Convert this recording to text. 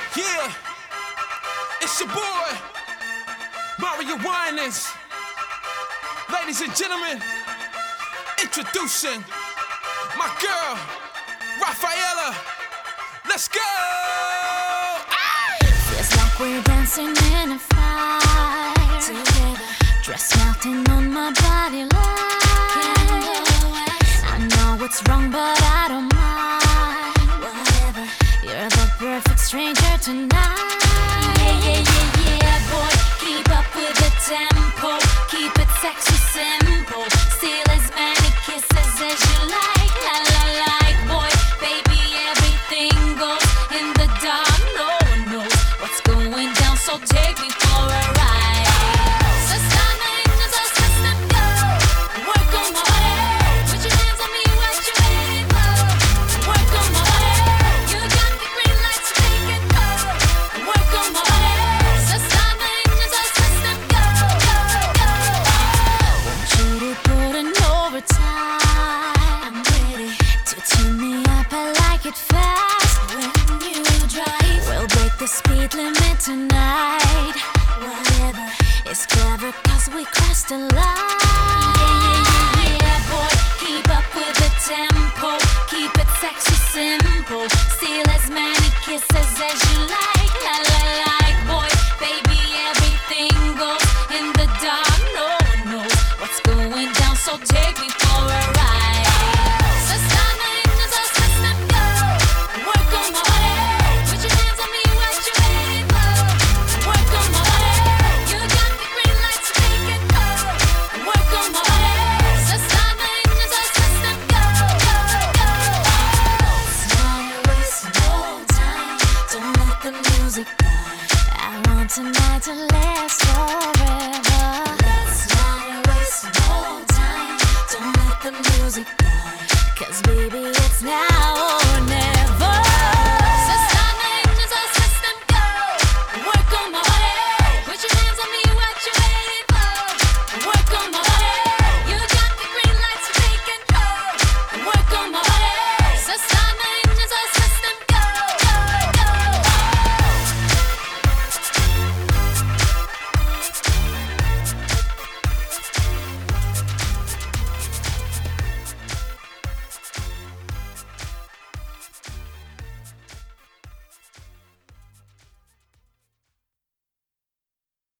Yeah, it's your boy, Mario Winans. Ladies and gentlemen, introducing my girl, Rafaela. Let's go! Feels like we're dancing in a fire together, dress melting on my body like candle. I know it's wrong, but I don't mind. Whatever, you're the perfect stranger tonight. Yeah, boy, keep up with the tempo, keep it sexy, simple, steal as many kisses as you like, like, boy, baby, everything goes in the dark, no one knows what's going down, so take me for a ride. Speed limit tonight. Whatever, it's clever cause we crossed the line. Yeah, boy, keep up with the tempo, keep it sexy, simple, steal as many kisses as you like, like, boy, baby, everything goes in the dark, no one knows what's going down, so take me for a ride. I want tonight to last forever. Let's not waste no time. Don't let the music die, 'cause baby it's now.